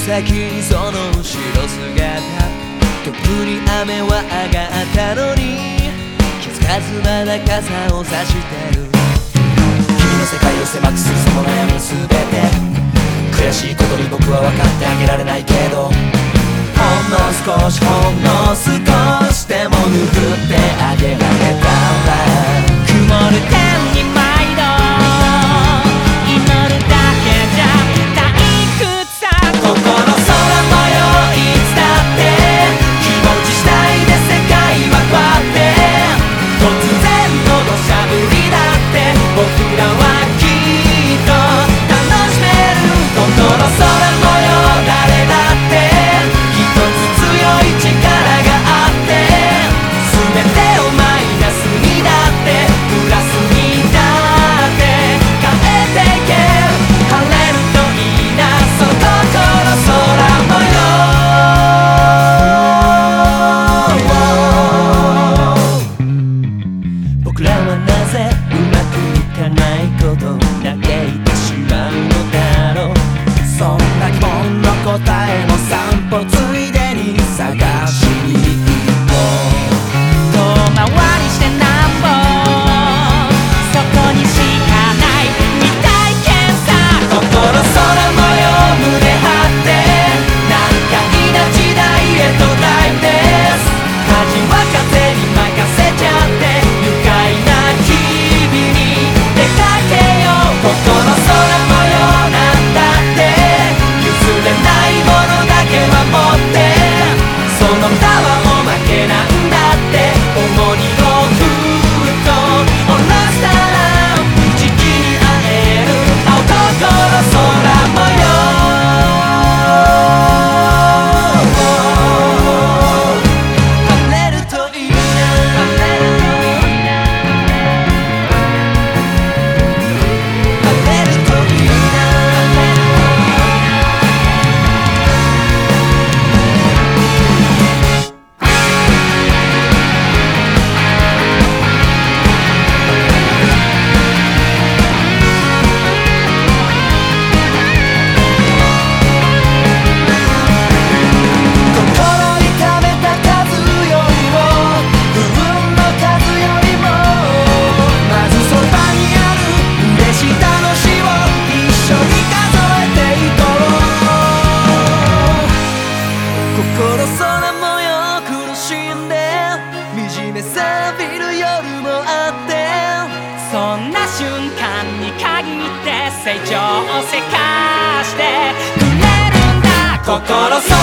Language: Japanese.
先にその後ろ姿、とっくに雨は上がったのに気づかずまだ傘を差してる。 君の世界を狭くするその悩みすべて、悔しいことに僕は分かってあげられないけど、ほんの少しほんの少しでも拭ってあげられたら、 曇る天に毎度祈るだけじゃ退屈さ。 心空模様いつだって気持ち次第で世界は変わって、突然の土砂降りだって僕らはきっと楽しめる。心空模様誰だって一つ強い力があって、全てをマイナスにだってプラスにだって変えていける。晴れるといいなその心空模様。僕らはなぜうまくいかないこと嘆いてしまうのだろう。そんな疑問の答えも散歩ついでに探しに行こう。 遠回りしてなんぼそこにしかない未体験さ。 心空模様胸張って難解な時代へとダイブです。舵は風に任せちゃって愉快な日々に出かけよう。心空模様なんだって譲れないものだけは持って、その他はおまけなんだって重荷をふっと下ろしたらじきに会える青と心空模様。晴れるといいな晴れるといいな晴れるといいな。心に溜めた数よりも不運の数よりも、まずそばにある嬉し楽しを一緒に数えていこう。心空模様苦しんで惨めさびる夜もあって、 そんな瞬間に限って成長をせかしてくれるんだ。 心空